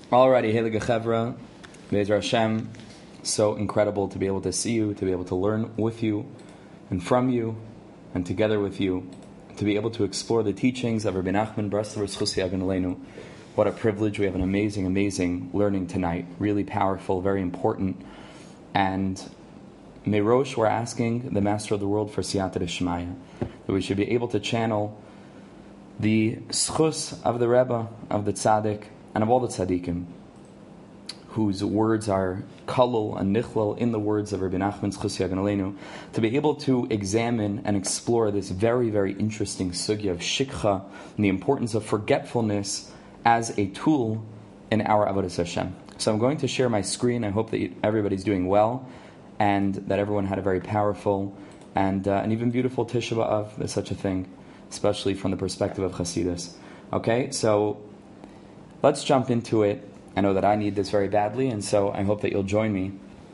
Alrighty, Heilige Chevra, Be'ezer Hashem, so incredible to be able to see you, to be able to learn with you and from you and together with you, to be able to explore the teachings of Rabbi Nachman Bresler Zchus Yagen Aleinu. What a privilege. We have an amazing, amazing learning tonight. Really powerful, very important. And Meirosh, we're asking the Master of the World for Siyata D'Shmaya, that we should be able to channel the Zchus of the Rebbe, of the Tzaddik, and of all the Tzaddikim, whose words are Kalul and Nichlal in the words of Rabbi Nachman Zchus Yagen Aleinu, to be able to examine and explore this very, very interesting sugya of Shikha and the importance of forgetfulness as a tool in our Avodas Hashem. So I'm going to share my screen. I hope that everybody's doing well and that everyone had a very powerful and even beautiful Tisha B'Av. There's such a thing, especially from the perspective of Hasidus. Okay, so let's jump into it. I know that I need this very badly, and so I hope that you'll join me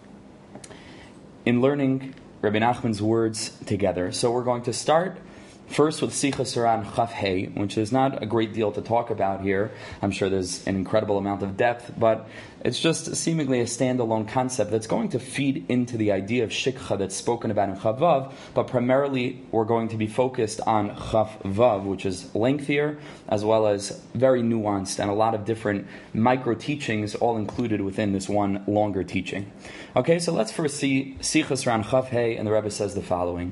in learning Rabbi Nachman's words together. So we're going to start first with Sichas Haran Chaf Hei, which is not a great deal to talk about here. I'm sure there's an incredible amount of depth, but it's just seemingly a standalone concept that's going to feed into the idea of Shikha that's spoken about in Chaf Vav, but primarily we're going to be focused on Chaf Vav, which is lengthier, as well as very nuanced and a lot of different micro teachings all included within this one longer teaching. Okay, so let's first see Sichas Haran Chaf Hei, and the Rebbe says the following.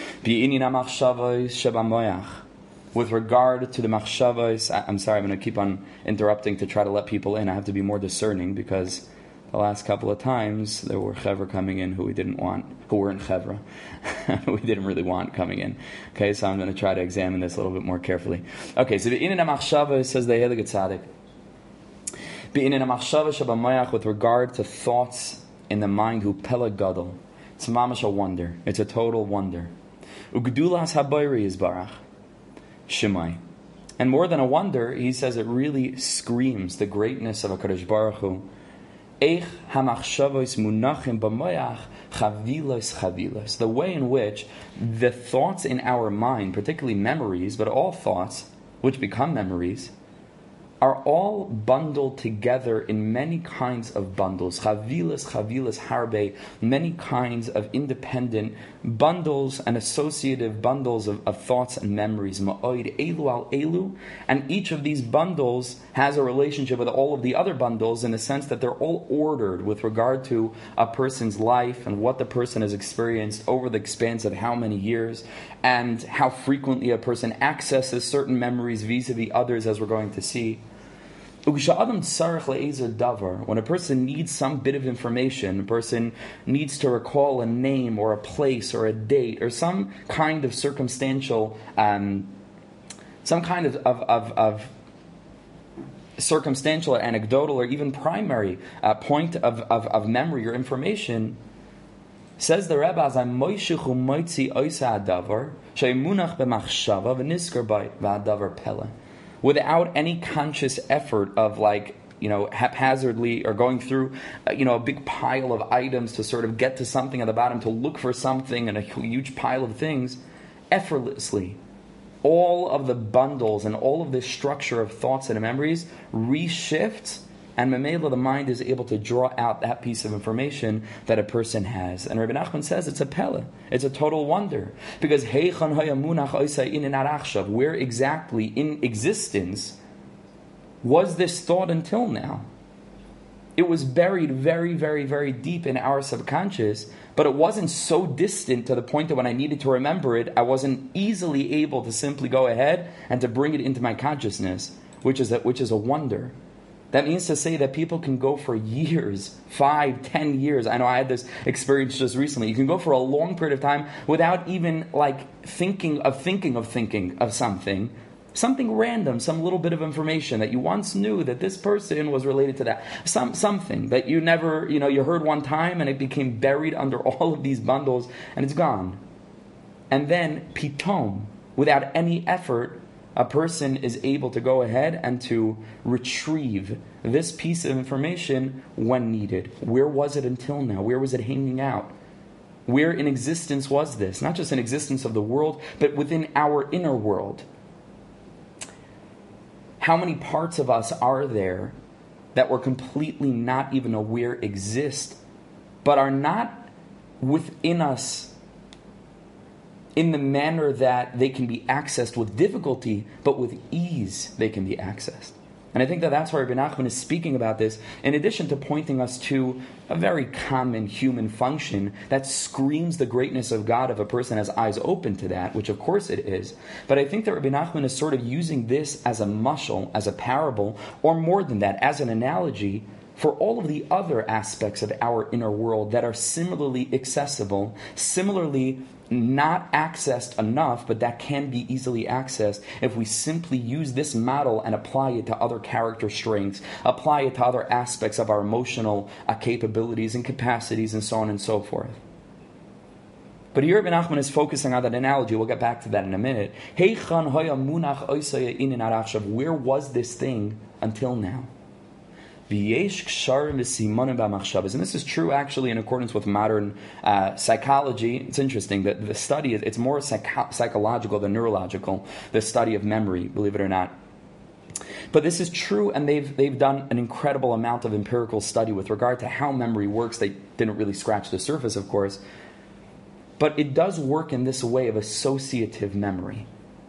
With regard to the machshavos, I'm sorry, I'm going to keep on interrupting to try to let people in. I have to be more discerning because the last couple of times there were chevra coming in who weren't chevra, who we didn't really want coming in. Okay, so I'm going to try to examine this a little bit more carefully. Okay, so the Inin HaMachshava says the Heilige Tzaddik. Be'inin HaMachshava shabamayach, with regard to thoughts in the mind, who pela gadol. It's mamash a wonder. It's a total wonder. Ugdulas habayri is barach. Shemai. And more than a wonder, he says it really screams the greatness of HaKadosh Baruch Hu. Eich hamachshavos munachim b'moyach chavilos. The way in which the thoughts in our mind, particularly memories, but all thoughts which become memories, are all bundled together in many kinds of bundles. Chavilas harbe, many kinds of independent bundles and associative bundles of thoughts and memories. Ma'oid elu al elu, and each of these bundles has a relationship with all of the other bundles in the sense that they're all ordered with regard to a person's life and what the person has experienced over the expanse of how many years and how frequently a person accesses certain memories vis-a-vis others, as we're going to see. When a person needs some bit of information, a person needs to recall a name or a place or a date or some kind of circumstantial, some kind of circumstantial or anecdotal or even primary point of memory or information, says the Rebbe, as I'm moishichu moitzi oisa adavar, shemunach b'machshava v'nisker b'adavar pele. Without any conscious effort of haphazardly or going through a big pile of items to sort of get to something at the bottom, to look for something and a huge pile of things, effortlessly all of the bundles and all of this structure of thoughts and memories reshifts, and Mamela, the mind, is able to draw out that piece of information that a person has. And Rabbi Nachman says it's a pella. It's a total wonder. Because where exactly in existence was this thought until now? It was buried very, very, very deep in our subconscious, but it wasn't so distant to the point that when I needed to remember it, I wasn't easily able to simply go ahead and to bring it into my consciousness, which is a wonder. That means to say that people can go for years, 5, 10 years. I know I had this experience just recently. You can go for a long period of time without even thinking of something random, some little bit of information that you once knew that this person was related to that. Something that you never, you heard one time and it became buried under all of these bundles and it's gone. And then, pitom, without any effort, a person is able to go ahead and to retrieve this piece of information when needed. Where was it until now? Where was it hanging out? Where in existence was this? Not just in existence of the world, but within our inner world. How many parts of us are there that we're completely not even aware exist, but are not within us in the manner that they can be accessed with difficulty, but with ease they can be accessed. And I think that that's why Rabbi Nachman is speaking about this, in addition to pointing us to a very common human function that screams the greatness of God if a person has eyes open to that, which of course it is. But I think that Rabbi Nachman is sort of using this as a mashal, as a parable, or more than that, as an analogy for all of the other aspects of our inner world that are similarly accessible, similarly not accessed enough, but that can be easily accessed if we simply use this model and apply it to other character strengths, apply it to other aspects of our emotional capabilities and capacities, and so on and so forth. But here Rabbi Nachman is focusing on that analogy. We'll get back to that in a minute. Where was this thing until now? And this is true actually in accordance with modern psychology. It's interesting that the study, it's more psychological than neurological, the study of memory, believe it or not. But this is true, and they've done an incredible amount of empirical study with regard to how memory works. They didn't really scratch the surface, of course. But it does work in this way of associative memory,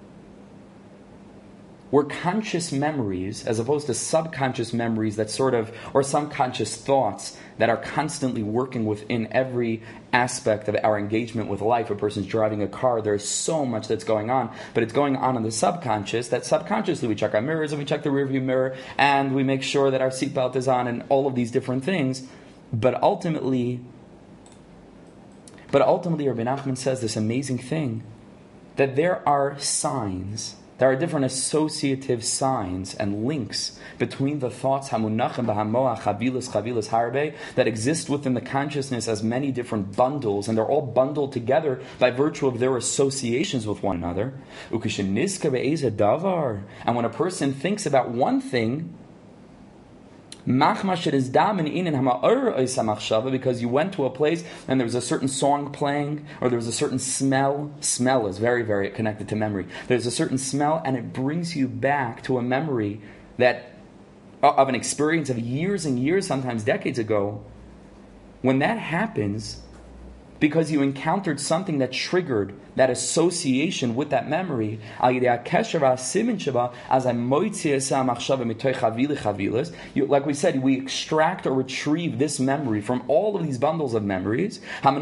where conscious memories, as opposed to subconscious memories that sort of, or subconscious thoughts that are constantly working within every aspect of our engagement with life. A person's driving a car, there's so much that's going on, but it's going on in the subconscious, that subconsciously we check our mirrors and we check the rearview mirror and we make sure that our seatbelt is on and all of these different things. But ultimately, Rabbi Nachman says this amazing thing, that there are signs, there are different associative signs and links between the thoughts hamunachim b'hamoach chavilas harbe that exist within the consciousness as many different bundles, and they're all bundled together by virtue of their associations with one another. And when a person thinks about one thing, because you went to a place and there was a certain song playing, or there was a certain smell. Smell is very, very connected to memory. There's a certain smell, and it brings you back to a memory that of an experience of years and years, sometimes decades ago. When that happens, because you encountered something that triggered that association with that memory, like we said, we extract or retrieve this memory from all of these bundles of memories,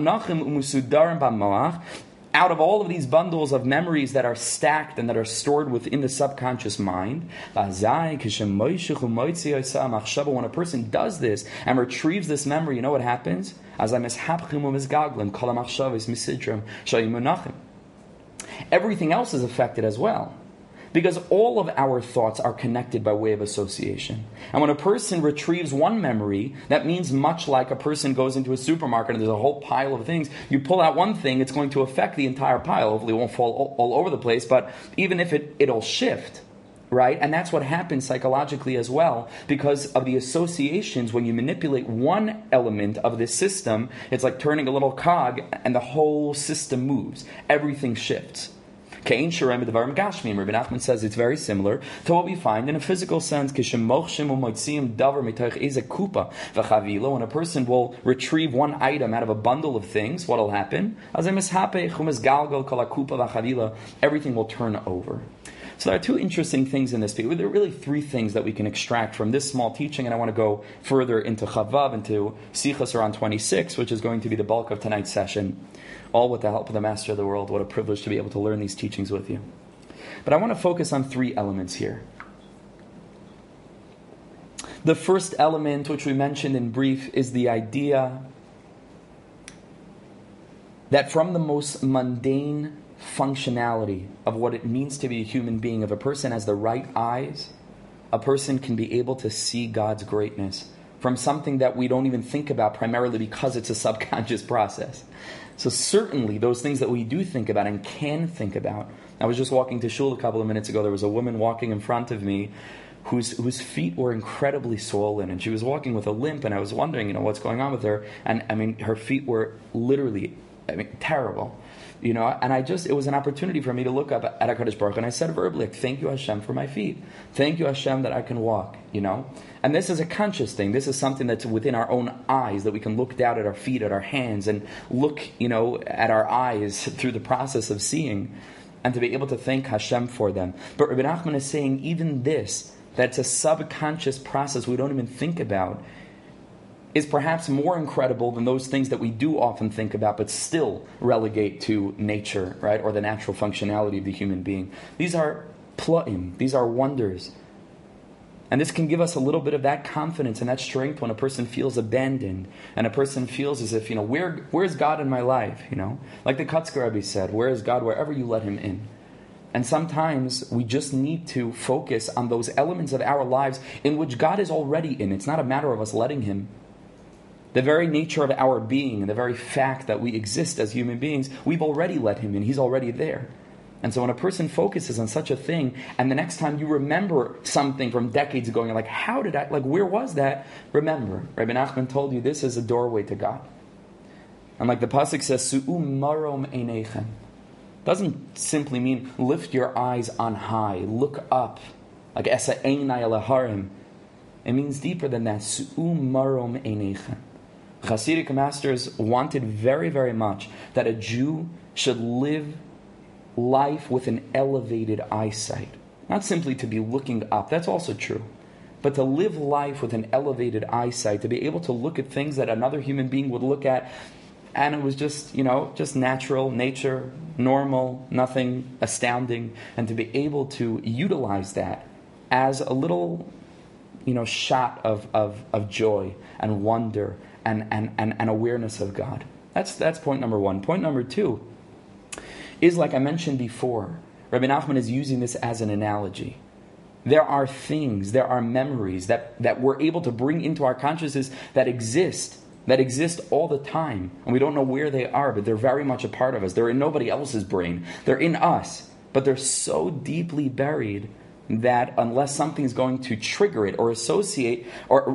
out of all of these bundles of memories that are stacked and that are stored within the subconscious mind. When a person does this and retrieves this memory, you know what happens? Everything else is affected as well, because all of our thoughts are connected by way of association. And when a person retrieves one memory, that means much like a person goes into a supermarket and there's a whole pile of things. You pull out one thing, it's going to affect the entire pile. Hopefully it won't fall all over the place, but even if it'll shift, right? And that's what happens psychologically as well, because of the associations. When you manipulate one element of this system, it's like turning a little cog and the whole system moves. Everything shifts. Rabbi Nachman says it's very similar to what we find in a physical sense. When a person will retrieve one item out of a bundle of things, what will happen? Everything will turn over. So there are two interesting things in this. There are really three things that we can extract from this small teaching, and I want to go further into Chavav, into Sichos around 26, which is going to be the bulk of tonight's session, all with the help of the Master of the World. What a privilege to be able to learn these teachings with you. But I want to focus on three elements here. The first element, which we mentioned in brief, is the idea that from the most mundane functionality of what it means to be a human being, if a person has the right eyes, a person can be able to see God's greatness from something that we don't even think about, primarily because it's a subconscious process. So certainly those things that we do think about and can think about. I was just walking to shul a couple of minutes ago. There was a woman walking in front of me whose feet were incredibly swollen, and she was walking with a limp, and I was wondering, what's going on with her. And her feet were literally, terrible. And it was an opportunity for me to look up at HaKadosh Baruch Hu, and I said verbally, thank you Hashem for my feet. Thank you Hashem that I can walk, And this is a conscious thing. This is something that's within our own eyes, that we can look down at our feet, at our hands, and look, at our eyes through the process of seeing, and to be able to thank Hashem for them. But Rabbi Nachman is saying even this, that it's a subconscious process we don't even think about, is perhaps more incredible than those things that we do often think about, but still relegate to nature, right, or the natural functionality of the human being. These are pla'im, these are wonders. And this can give us a little bit of that confidence and that strength when a person feels abandoned, and a person feels as if, where's God in my life, Like the Kotzker Rebbe said, where is God wherever you let him in? And sometimes we just need to focus on those elements of our lives in which God is already in. It's not a matter of us letting him. The very nature of our being and the very fact that we exist as human beings, we've already let him in. He's already there. And so when a person focuses on such a thing, and the next time you remember something from decades ago, and you're like, where was that? Remember, Rabbi Nachman told you this is a doorway to God. And like the pasuk says, Su'u marom einechem. Doesn't simply mean lift your eyes on high, look up, like esa einai alaharim. It means deeper than that. Su'u marom einechem. Hasidic masters wanted very, very much that a Jew should live life with an elevated eyesight. Not simply to be looking up, that's also true. But to live life with an elevated eyesight, to be able to look at things that another human being would look at, and it was just, just natural, nature, normal, nothing astounding, and to be able to utilize that as a little, shot of joy and wonder and awareness of God. That's point number one. Point number two is, like I mentioned before, Rabbi Nachman is using this as an analogy. There are things, there are memories that we're able to bring into our consciousness that exist all the time. And we don't know where they are, but they're very much a part of us. They're in nobody else's brain. They're in us. But they're so deeply buried that unless something's going to trigger it or associate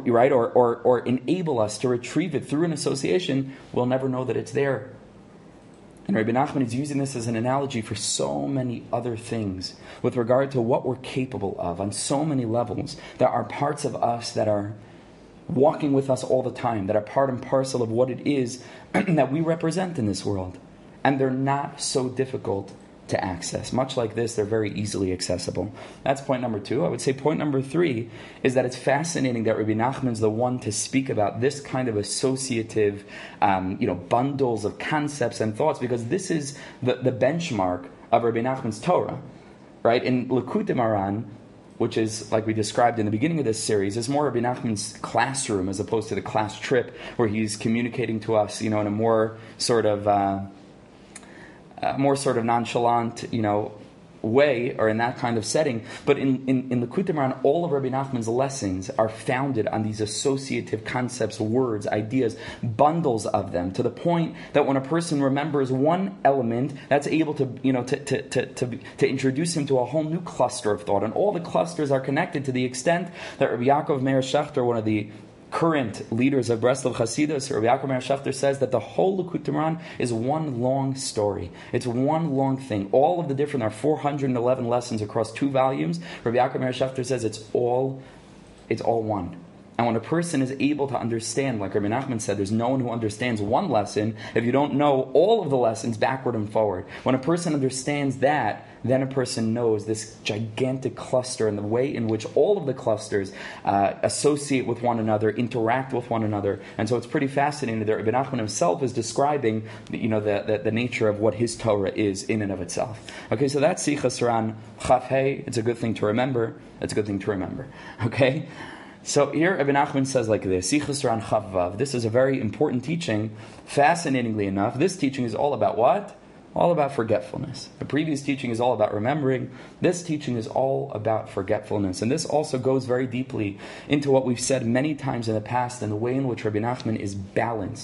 or enable us to retrieve it through an association, we'll never know that it's there. And Rabbi Nachman is using this as an analogy for so many other things with regard to what we're capable of on so many levels. There are parts of us that are walking with us all the time, that are part and parcel of what it is that we represent in this world. And they're not so difficult to access. Much like this, they're very easily accessible. That's point number two. I would say point number three is that it's fascinating that Rabbi Nachman's the one to speak about this kind of associative, bundles of concepts and thoughts, because this is the benchmark of Rabbi Nachman's Torah, right? In Likutei Moharan, which is, like we described in the beginning of this series, is more Rabbi Nachman's classroom as opposed to the class trip, where he's communicating to us, in a more sort of nonchalant, way, or in that kind of setting. But in Likutei Moharan, all of Rabbi Nachman's lessons are founded on these associative concepts, words, ideas, bundles of them, to the point that when a person remembers one element, that's able to introduce him to a whole new cluster of thought. And all the clusters are connected to the extent that Rabbi Yaakov Meir Shechter, one of the current leaders of Breslov Hasidus, Rabbi Yaakov Meir Shechter, says that the whole Likutei Moharan is one long story. It's one long thing. All of the different, there are 411 lessons across 2 volumes. Rabbi Yaakov Meir Shechter says it's all one. And when a person is able to understand, like Rabbi Nachman said, there's no one who understands one lesson if you don't know all of the lessons backward and forward. When a person understands that, then a person knows this gigantic cluster and the way in which all of the clusters associate with one another, interact with one another. And so it's pretty fascinating that Rabbi Nachman himself is describing the nature of what his Torah is in and of itself. Okay, so that's Sichas Ran Chaf Hey. It's a good thing to remember. Okay? So here Rabbi Nachman says like this, Sichas Ran Chaf Vav. This is a very important teaching. Fascinatingly enough, this teaching is all about what? All about forgetfulness. The previous teaching is all about remembering. This teaching is all about forgetfulness. And this also goes very deeply into what we've said many times in the past, and the way in which Rabbi Nachman is balanced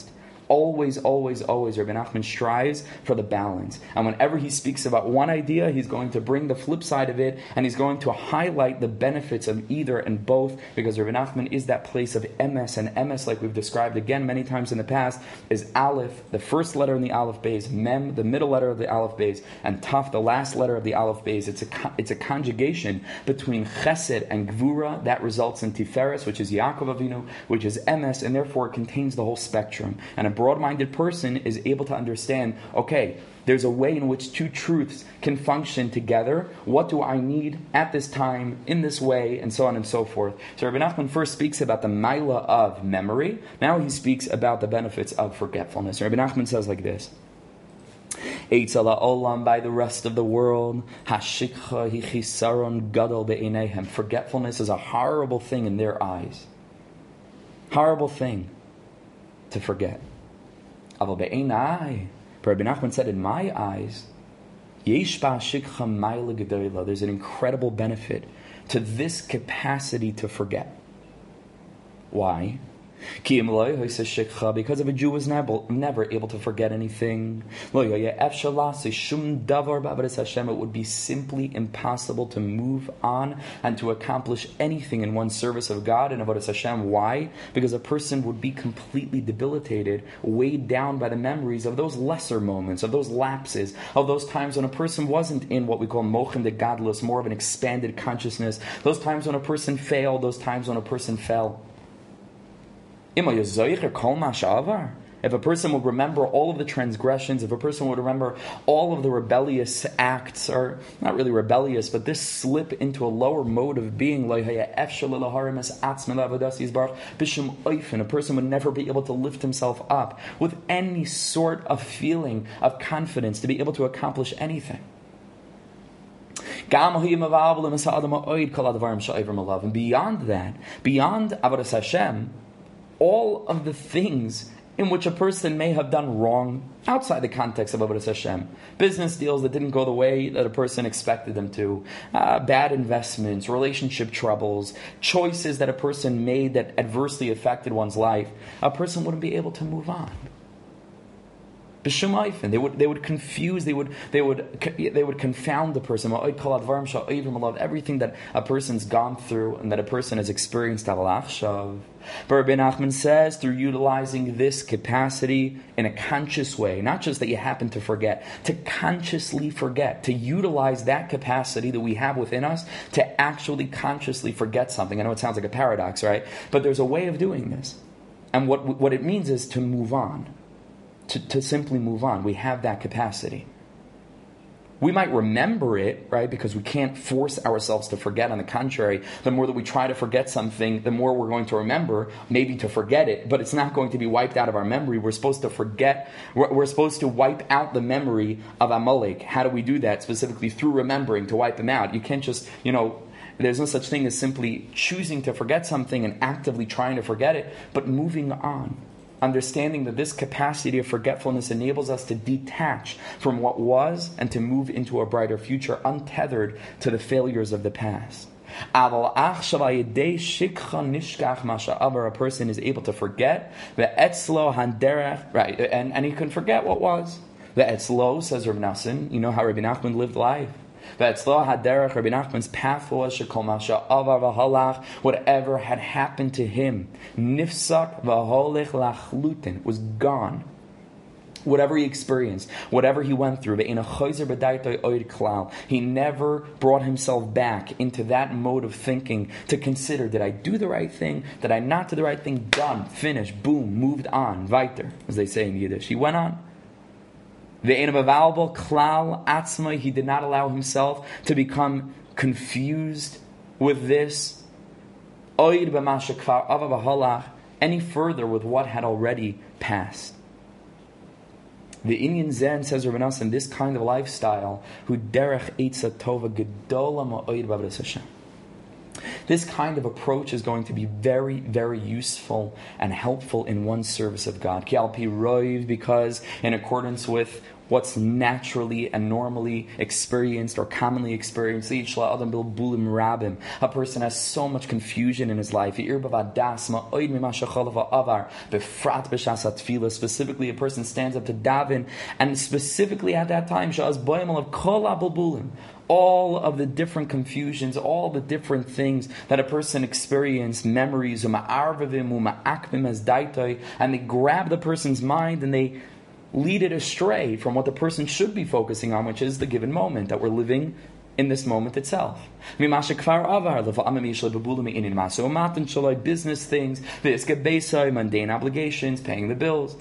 Always, always, always, Rabbi Nachman strives for the balance. And whenever he speaks about one idea, he's going to bring the flip side of it, and he's going to highlight the benefits of either and both, because Rabbi Nachman is that place of emes, and emes, like we've described again many times in the past, is aleph, the first letter in the aleph beis, mem, the middle letter of the aleph beis, and taf, the last letter of the aleph beis. It's a conjugation between chesed and gvura that results in tiferes, which is Yaakov Avinu, which is emes, and therefore it contains the whole spectrum. And a broad-minded person is able to understand, okay, there's a way in which two truths can function together. What do I need at this time, in this way, and so on and so forth. So Rabbi Nachman first speaks about the maila of memory. Now he speaks about the benefits of forgetfulness. Rabbi Nachman says like this: Eitzala olam, by the rest of the world, hashikha hi chisaron gadol be'eineihem. Forgetfulness is a horrible thing in their eyes. Horrible thing to forget. Aval be'einai, Rabbi Nachman said, in my eyes, yesh ba'ashikha ma'ila gedola. There's an incredible benefit to this capacity to forget. Why? Because if a Jew was never able to forget anything, it would be simply impossible to move on and to accomplish anything in one's service of God and Avodas Hashem. Why? Because a person would be completely debilitated, weighed down by the memories of those lesser moments, of those lapses, of those times when a person wasn't in what we call mochem de gadlus, more of an expanded consciousness, those times when a person failed, those times when a person fell. If a person would remember all of the transgressions, if a person would remember all of the rebellious acts, or not really rebellious, but this slip into a lower mode of being, a person would never be able to lift himself up with any sort of feeling of confidence to be able to accomplish anything. And beyond that, beyond Avodas Hashem, all of the things in which a person may have done wrong outside the context of Avodas Hashem, business deals that didn't go the way that a person expected them to, bad investments, relationship troubles, choices that a person made that adversely affected one's life, a person wouldn't be able to move on. They would confuse, they would confound the person. Everything that a person's gone through and that a person has experienced. But Rabbi Nachman says, through utilizing this capacity in a conscious way, not just that you happen to forget, to consciously forget, to utilize that capacity that we have within us to actually consciously forget something. I know it sounds like a paradox, right? But there's a way of doing this. And what it means is to move on. To simply move on. We have that capacity. We might remember it, right, because we can't force ourselves to forget. On the contrary, the more that we try to forget something, the more we're going to remember, maybe to forget it, but it's not going to be wiped out of our memory. We're supposed to forget, we're supposed to wipe out the memory of Amalek. How do we do that? Specifically through remembering, to wipe them out. You can't just, there's no such thing as simply choosing to forget something and actively trying to forget it, but moving on. Understanding that this capacity of forgetfulness enables us to detach from what was and to move into a brighter future, untethered to the failures of the past. A person is able to forget right, and he can forget what was. Ve'etzlo, says Rabbi Nassim, you know how Rabbi Nachman lived life. Ve'etzlo haderech, Rabbi Nachman's path was shekol masha avar v'halach, whatever had happened to him, nifsak v'holech lachlutin, was gone. Whatever he experienced, whatever he went through, he never brought himself back into that mode of thinking to consider, did I do the right thing? Did I not do the right thing? Done, finished, boom, moved on, weiter, as they say in Yiddish. He went on. He did not allow himself to become confused with this any further with what had already passed. The Inyan Zen, says Rabbi Nassim, this kind of lifestyle, who derech eitza tova gedola ma'od b'avodas Hashem. This kind of approach is going to be very, very useful and helpful in one's service of God. Ki al pi roiv, because in accordance with what's naturally and normally experienced or commonly experienced, a person has so much confusion in his life. Specifically, a person stands up to daven, and specifically at that time, all of the different confusions, all the different things that a person experienced, memories, and they grab the person's mind and they lead it astray from what the person should be focusing on, which is the given moment that we're living in this moment itself. Business things, mundane obligations, paying the bills.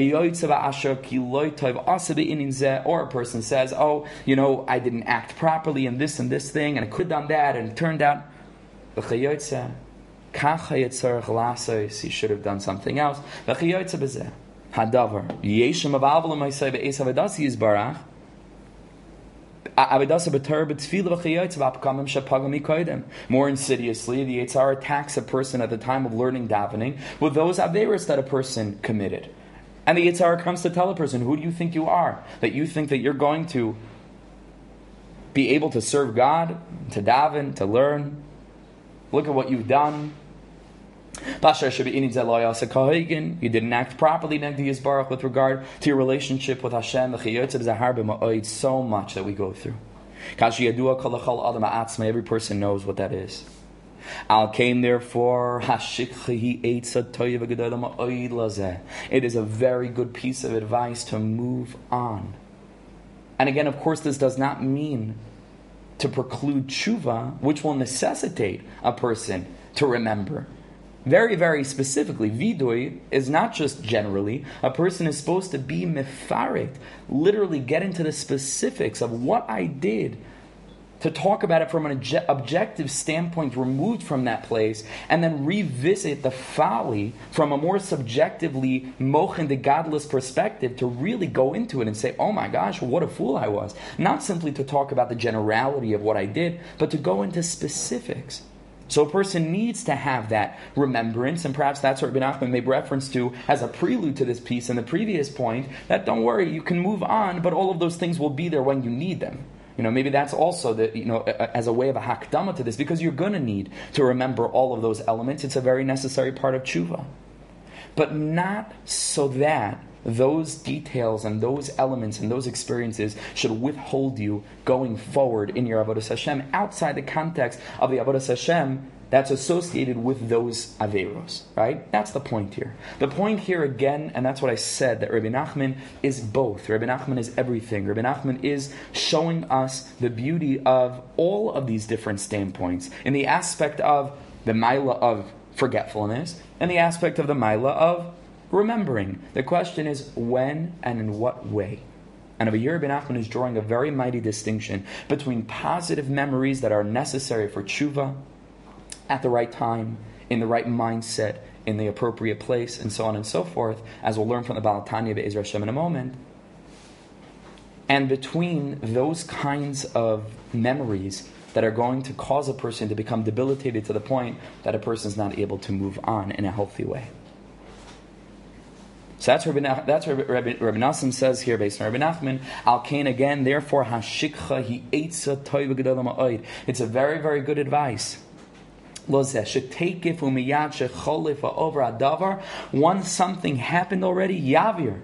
Or a person says, oh, I didn't act properly in this and this thing, and I could have done that, and it turned out he should have done something else. Hadavar Yeshem of Avla Maisai Be'es Avedasi Yisbarach Avedasa B'Torah B'Tfilah V'Chayotz V'Apkamim Shapagam Yikoidem. More insidiously, the Yetzer Hara attacks a person at the time of learning davening with those averos that a person committed. And the Yetzer Hara comes to tell a person, who do you think you are? That you think that you're going to be able to serve God, to daven, to learn. Look at what you've done. You didn't act properly with regard to your relationship with Hashem. So much that we go through. Every person knows what that is. Al came therefore, it is a very good piece of advice to move on. And again, of course, this does not mean to preclude tshuva, which will necessitate a person to remember. Very, very specifically, vidui is not just generally. A person is supposed to be mefaret, literally get into the specifics of what I did, to talk about it from an objective standpoint removed from that place, and then revisit the folly from a more subjectively mochen de godless perspective, to really go into it and say, oh my gosh, what a fool I was. Not simply to talk about the generality of what I did, but to go into specifics. So a person needs to have that remembrance, and perhaps that's what Rabbi Nachman made reference to as a prelude to this piece in the previous point, that don't worry, you can move on, but all of those things will be there when you need them. Maybe that's also as a way of a hakdama to this, because you're going to need to remember all of those elements. It's a very necessary part of tshuva. But not so that those details and those elements and those experiences should withhold you going forward in your Avodas Hashem outside the context of the Avodas Hashem that's associated with those averos, right? That's the point here. The point here again, and that's what I said, that Rabbi Nachman is both. Rabbi Nachman is everything. Rabbi Nachman is showing us the beauty of all of these different standpoints in the aspect of the maila of forgetfulness and the aspect of the maila of remembering. The question is when and in what way. And over here, Rabbi Nachman is drawing a very mighty distinction between positive memories that are necessary for tshuva at the right time, in the right mindset, in the appropriate place, and so on and so forth, as we'll learn from the Baal Tanya Be'ezra Hashem in a moment, and between those kinds of memories that are going to cause a person to become debilitated to the point that a person is not able to move on in a healthy way. So that's what Rabbi Nassim says here based on Rabbi Nachman. Al Kain again, therefore, hashikcha hi eitza toiv gedolah ma'od. It's a very, very good advice. Once something happened already, Yavir,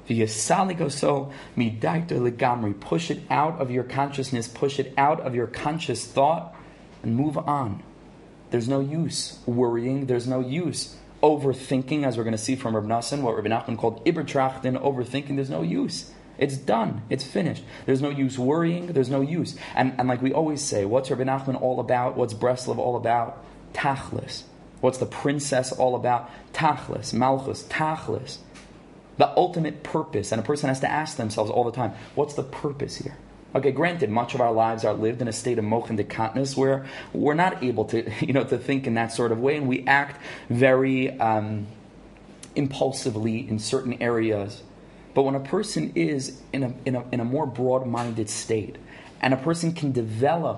push it out of your consciousness, push it out of your conscious thought, and move on. There's no use worrying, there's no use overthinking, as we're going to see from Rabbi Nassim, what Rabbi Nachman called Ibertrachten, overthinking. There's no use. It's done. It's finished. There's no use worrying. There's no use. And like we always say, what's Rabbi Nachman all about? What's Breslov all about? Tachlis. What's the princess all about? Tachlis. Malchus. Tachlis. The ultimate purpose. And a person has to ask themselves all the time, what's the purpose here? Okay, granted, much of our lives are lived in a state of mochen dekatnus where we're not able to, to think in that sort of way, and we act very impulsively in certain areas. But when a person is in a more broad-minded state, and a person can develop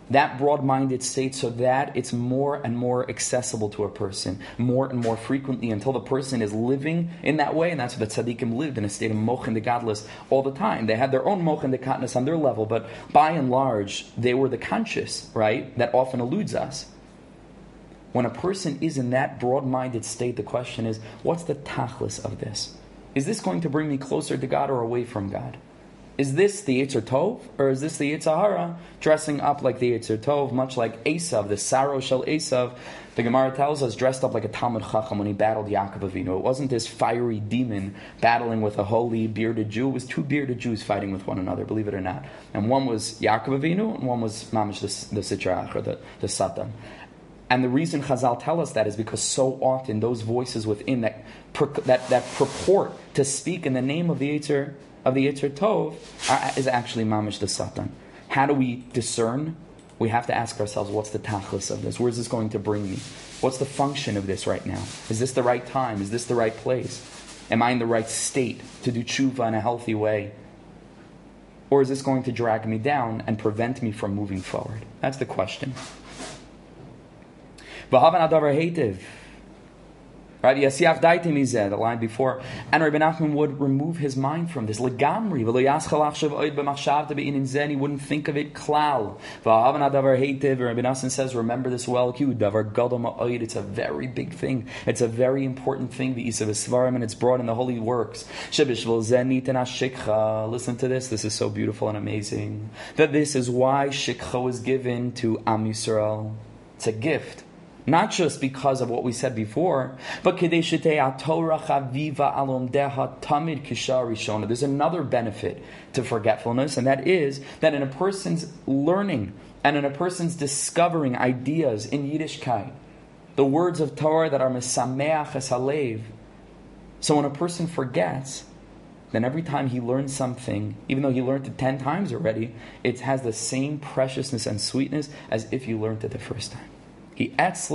that broad-minded state, so that it's more and more accessible to a person, more and more frequently, until the person is living in that way. And that's what the tzaddikim lived, in a state of mochen de gadlus all the time. They had their own mochen de katnus on their level, but by and large, they were the conscious, right, that often eludes us. When a person is in that broad-minded state, the question is, what's the tachlis of this? Is this going to bring me closer to God or away from God? Is this the Yetzer Tov, or is this the Yetzer Hara dressing up like the Yetzer Tov, much like Esav, the Saro Shel Esav? The Gemara tells us, dressed up like a Talmud Chacham when he battled Yaakov Avinu. It wasn't this fiery demon battling with a holy bearded Jew. It was two bearded Jews fighting with one another, believe it or not. And one was Yaakov Avinu, and one was Mamish the Sitra Achra, the Satan. And the reason Chazal tell us that is because so often those voices within that purport to speak in the name of the Yetzer Tov is actually mamish the Satan. How do we discern? We have to ask ourselves, what's the tachlis of this? Where is this going to bring me? What's the function of this right now? Is this the right time? Is this the right place? Am I in the right state to do tshuva in a healthy way? Or is this going to drag me down and prevent me from moving forward? That's the question. V'havan adavar heitiv. Right, Yasiach Daitim Izeh, the line before, and Rabbi Nachman would remove his mind from this. Legamri, he wouldn't think of it klal. Rabbi Nachman says, remember this well, it's a very big thing. It's a very important thing, the Isav Svarim, and it's brought in the holy works. Listen to this. This is so beautiful and amazing. That this is why Shikha was given to Am Yisrael. It's a gift. Not just because of what we said before, but there's another benefit to forgetfulness, and that is that in a person's learning and in a person's discovering ideas in Yiddishkeit, the words of Torah that are mesameach es halev. So when a person forgets, then every time he learns something, even though he learned it 10 times already, it has the same preciousness and sweetness as if you learned it the first time. Because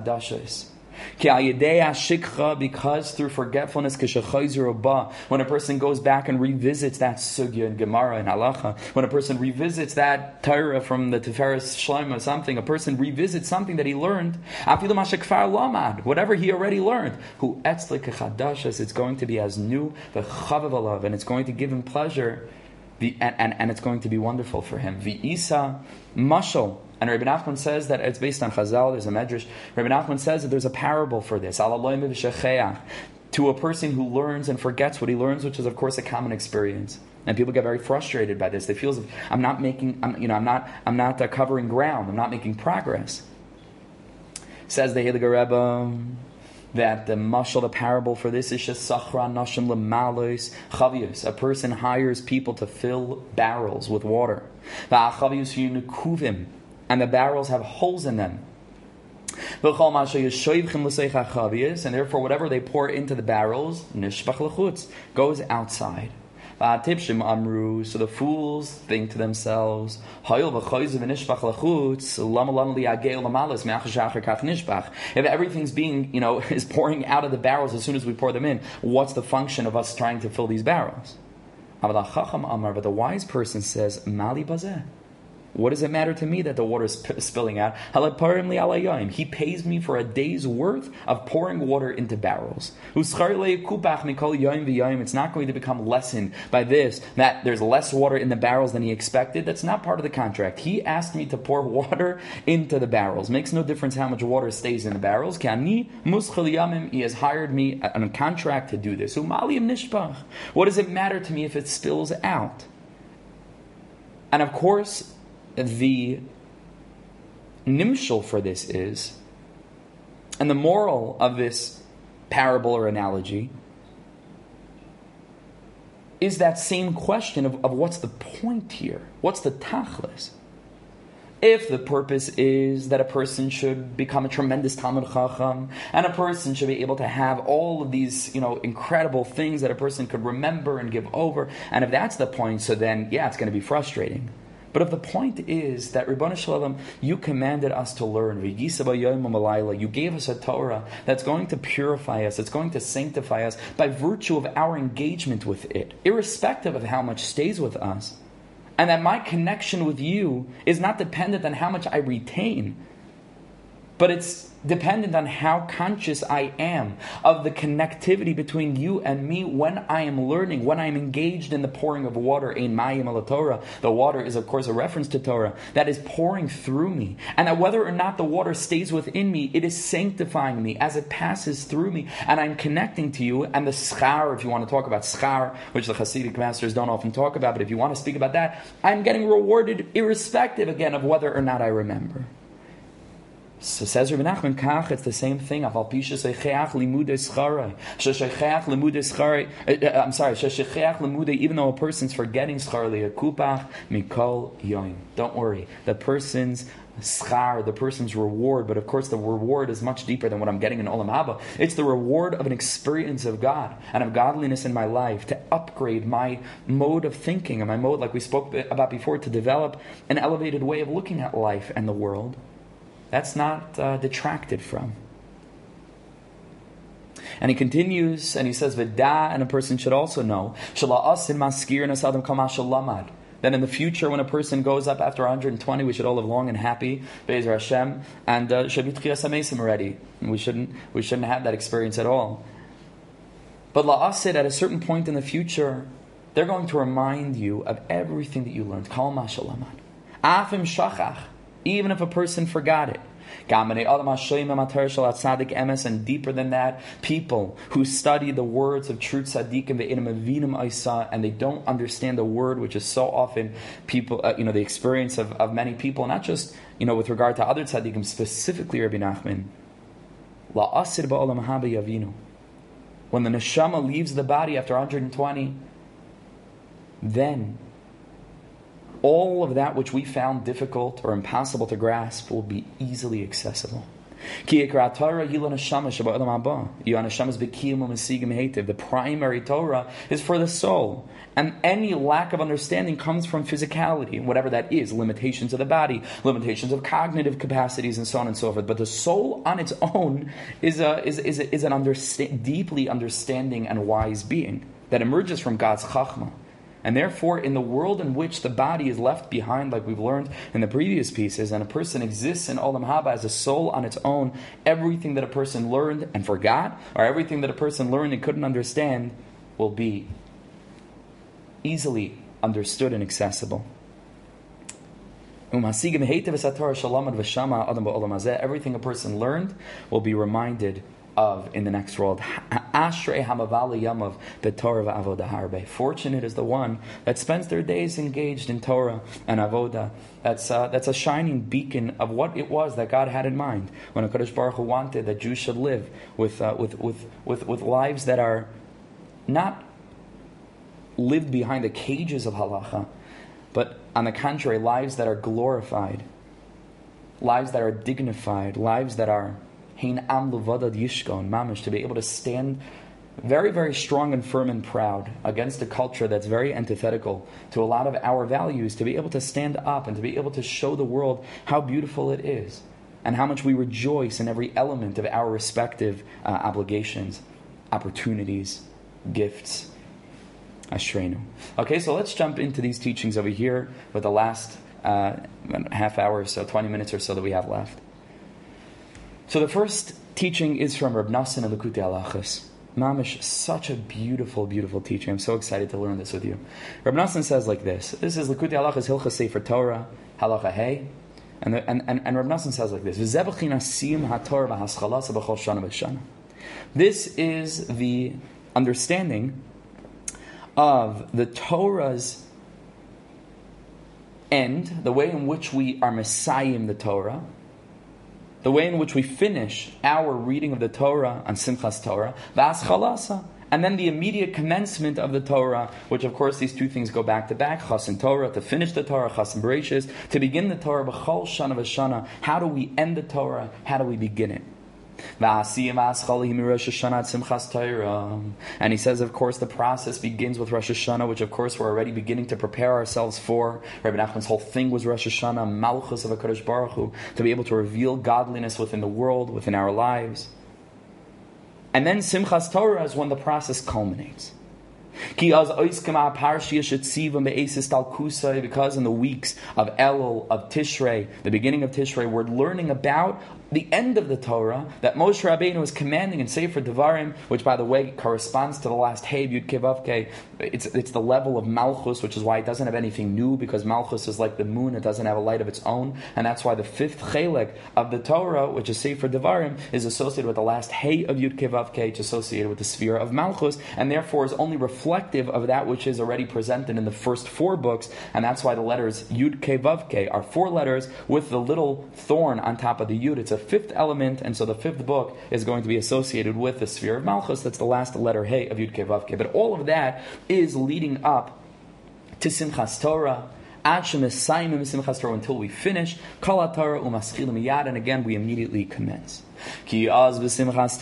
through forgetfulness, when a person goes back and revisits that sugya in Gemara and Halacha, when a person revisits that Torah from the Tiferes Shlomo or something, a person revisits something that he learned, whatever he already learned, it's going to be as new, and it's going to give him pleasure, and it's going to be wonderful for him. V'isa mashal. And Rabbi Nachman says that it's based on Chazal, there's a medrash. Rabbi Nachman says that there's a parable for this. To a person who learns and forgets what he learns, which is of course a common experience. And people get very frustrated by this. They feel as if I'm not covering ground, I'm not making progress. Says the Heiliger Rebbe that the mashal, the parable for this is shesachra nashim lemalos chavius. A person hires people to fill barrels with water. And the barrels have holes in them. And therefore whatever they pour into the barrels, goes outside. So the fools think to themselves, if everything's being, is pouring out of the barrels as soon as we pour them in, what's the function of us trying to fill these barrels? But the wise person says, Mali bazeh. What does it matter to me that the water is spilling out? He pays me for a day's worth of pouring water into barrels. It's not going to become lessened by this, that there's less water in the barrels than he expected. That's not part of the contract. He asked me to pour water into the barrels. Makes no difference how much water stays in the barrels. He has hired me on a contract to do this. What does it matter to me if it spills out? And of course, the nimshal for this is, and the moral of this parable or analogy is that same question of what's the point here? What's the tachlis? If the purpose is that a person should become a tremendous Talmud Chacham, and a person should be able to have all of these, incredible things that a person could remember and give over, and if that's the point, so then, it's going to be frustrating. But if the point is that Ribbon Shalom, you commanded us to learn, you gave us a Torah that's going to purify us, it's going to sanctify us by virtue of our engagement with it, irrespective of how much stays with us. And that my connection with you is not dependent on how much I retain, but it's dependent on how conscious I am of the connectivity between you and me when I am learning, when I am engaged in the pouring of water, ein mayim ala Torah. The water is, of course, a reference to Torah that is pouring through me. And that whether or not the water stays within me, it is sanctifying me as it passes through me. And I'm connecting to you. And the schar, if you want to talk about schar, which the Hasidic masters don't often talk about, but if you want to speak about that, I'm getting rewarded irrespective, again, of whether or not I remember. So says Rabbi Nachman Kach, it's the same thing. Even though a person's forgetting schar, don't worry. The person's schar, the person's reward, but of course the reward is much deeper than what I'm getting in Olam Haba. It's the reward of an experience of God and of godliness in my life, to upgrade my mode of thinking and my mode, like we spoke about before, to develop an elevated way of looking at life and the world. That's not detracted from. And he continues, and he says, "V'da," and a person should also know, that in the future, when a person goes up after 120, we should all live long and happy, Be'ezer Hashem, and should be Tchiyas HaMesim already. We shouldn't have that experience at all. But la'asid, at a certain point in the future, they're going to remind you of everything that you learned. Kol ma shalamad. Afim shachach. Even if a person forgot it. And deeper than that, people who study the words of true tzaddikim and they don't understand the word, which is so often people, the experience of many people, not just with regard to other tzaddikim, specifically Rabbi Nachman. When the neshama leaves the body after 120, then all of that which we found difficult or impossible to grasp will be easily accessible. The primary Torah is for the soul. And any lack of understanding comes from physicality, whatever that is, limitations of the body, limitations of cognitive capacities, and so on and so forth. But the soul on its own is an deeply understanding and wise being that emerges from God's chachma. And therefore, in the world in which the body is left behind, like we've learned in the previous pieces, and a person exists in Olam Haba as a soul on its own, everything that a person learned and forgot, or everything that a person learned and couldn't understand, will be easily understood and accessible. Everything a person learned will be reminded of in the next world. Fortunate is the one that spends their days engaged in Torah and avoda. That's a shining beacon of what it was that God had in mind when HaKadosh Baruch Hu wanted that Jews should live with lives that are not lived behind the cages of halacha, but on the contrary, lives that are glorified, lives that are dignified, lives that are Hein am levadad yishkon, mamish, to be able to stand very, very strong and firm and proud against a culture that's very antithetical to a lot of our values, to be able to stand up and to be able to show the world how beautiful it is and how much we rejoice in every element of our respective obligations, opportunities, gifts. Ashreinu. Okay, so let's jump into these teachings over here with the last half hour or so, 20 minutes or so that we have left. So the first teaching is from Reb Nosson and Likutei Halachos. Mamish, such a beautiful, beautiful teaching. I'm so excited to learn this with you. Reb Nosson says like this. This is Likutei Halachos Hilchos Sefer Torah, Halacha Hey. And Reb Nosson says like this. This is the understanding of the Torah's end, the way in which we are Messiahing the Torah, the way in which we finish our reading of the Torah on Simchas Torah, Vas Chalasa, and then the immediate commencement of the Torah, which of course these two things go back to back, Chasen Torah, to finish the Torah, Chasen Bereishis, to begin the Torah, B'chol Shana V'Shana. How do we end the Torah? How do we begin it? And he says, of course, the process begins with Rosh Hashanah, which of course we're already beginning to prepare ourselves for. Rabbi Nachman's whole thing was Rosh Hashanah, Malchus of HaKadosh Baruch Hu, to be able to reveal godliness within the world, within our lives. And then Simchas Torah is when the process culminates. Because in the weeks of Elul, of Tishrei, the beginning of Tishrei, we're learning about the end of the Torah that Moshe Rabbeinu is commanding in Sefer Devarim, which, by the way, corresponds to the last Hey Yud Kei Vav Kei. It's the level of Malchus, which is why it doesn't have anything new, because Malchus is like the moon; it doesn't have a light of its own, and that's why the fifth Chelek of the Torah, which is Sefer Devarim, is associated with the last Hey of Yud Kei Vav Kei, it's associated with the sphere of Malchus, and therefore is only reflective of that which is already presented in the first four books, and that's why the letters Yud Kei Vav Kei are four letters with the little thorn on top of the Yud. It's a fifth element, and so the fifth book is going to be associated with the sphere of Malchus. That's the last letter Hey of Yud Kei Vav Kei. But all of that is leading up to Simchas Torah, until we finish Kol HaTorah U'Maschilim Miyad, and again we immediately commence. Because Simchas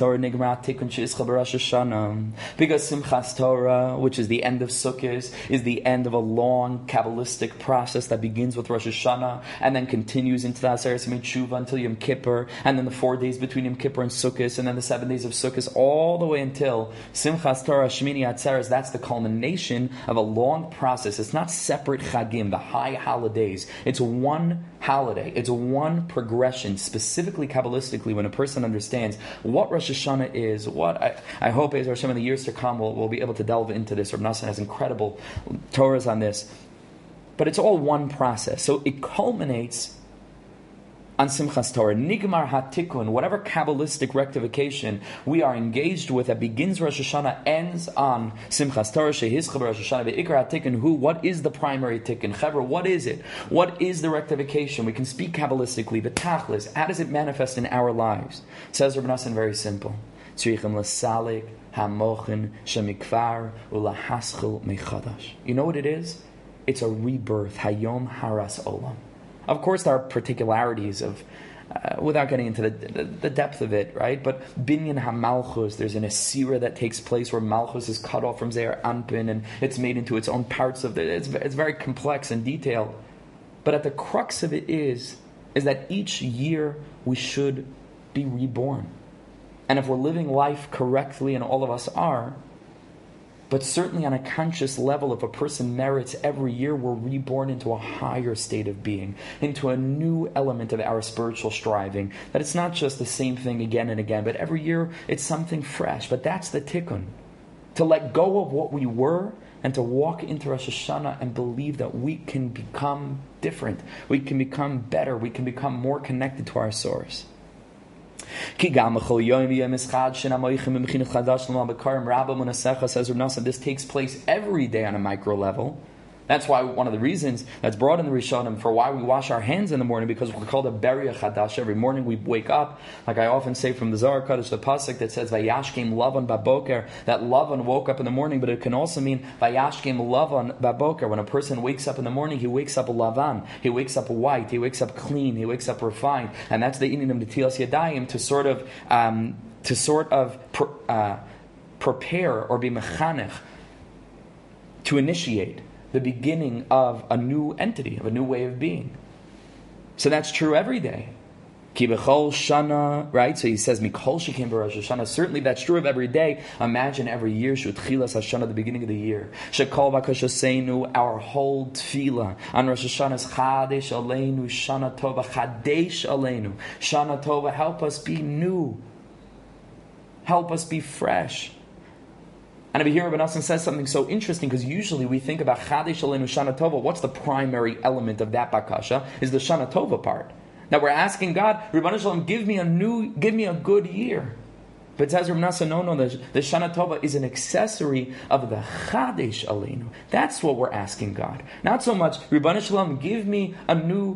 Torah, which is the end of Sukkot, is the end of a long Kabbalistic process that begins with Rosh Hashanah and then continues into the Aseret Yemei Tshuva until Yom Kippur, and then the 4 days between Yom Kippur and Sukkot, and then the 7 days of Sukkot, all the way until Simchas Torah Shmini Atzeres. That's the culmination of a long process. It's not separate Chagim, the high holidays. It's one holiday. It's one progression, specifically Kabbalistically, when a person understands what Rosh Hashanah is. I hope Be'ez Hashem in the years to come we'll be able to delve into this. Reb Nosson has incredible Torahs on this. But it's all one process. So it culminates on Simchas Torah. Nigmar HaTikun, whatever Kabbalistic rectification we are engaged with that begins Rosh Hashanah, ends on Simchas Torah. Shehizcha Rosh Hashanah ve'ikar HaTikun. What is the primary Tikun? Chevra, what is it? What is the rectification? We can speak Kabbalistically, but Tachlis, how does it manifest in our lives? It says Reb Nosson, very simple. Tzrichim l'salik hamochin shemikvar ulahaschil mechadash. You know what it is? It's a rebirth. Hayom haras olam. Of course, there are particularities of, without getting into the depth of it, right? But Binyan HaMalchus, there's an Asira that takes place where Malchus is cut off from Zeir Anpin and it's made into its own parts of it. It's very complex and detailed. But at the crux of it is that each year we should be reborn. And if we're living life correctly, and all of us are, but certainly on a conscious level, if a person merits every year, we're reborn into a higher state of being, into a new element of our spiritual striving. That it's not just the same thing again and again, but every year it's something fresh. But that's the tikkun. To let go of what we were and to walk into Rosh Hashanah and believe that we can become different. We can become better. We can become more connected to our source. This takes place every day on a micro level. That's why one of the reasons that's brought in the Rishonim for why we wash our hands in the morning, because we're called a Beria Chadash. Every morning we wake up, like I often say from the Zohar Kodesh, the pasuk that says Vayashkem Lavan Baboker, that Lavan woke up in the morning, but it can also mean Vayashkem Lavan Baboker. When a person wakes up in the morning, he wakes up Lavan, he wakes up white, he wakes up clean, he wakes up refined, and that's the Inyanim Netilas Yadayim to sort of prepare or be mechanech, to initiate the beginning of a new entity, of a new way of being. So that's true every day. Ki b'chol shana, right? So he says, Mikol shekim b'Rosh Hashanah. Certainly that's true of every day. Imagine every year, Shutchilas Hashanah, the beginning of the year. Shekol v'kashaseinu, our whole tefillah. On Rosh Hashanah's Chadesh Aleinu, Shana Tova, Chadesh Aleinu. Shana Tova, help us be new. Help us be fresh. And over here, Rabbi Nosson says something so interesting, because usually we think about Chadesh Aleinu Shana Tova. What's the primary element of that bakasha? Is the Shana Tova part. Now we're asking God, Ribono Shel Olam, give me a good year. But it says Rabbi Nosson, no, the Shana Tova is an accessory of the Chadesh Aleinu. That's what we're asking God. Not so much, Ribono Shel Olam, give me a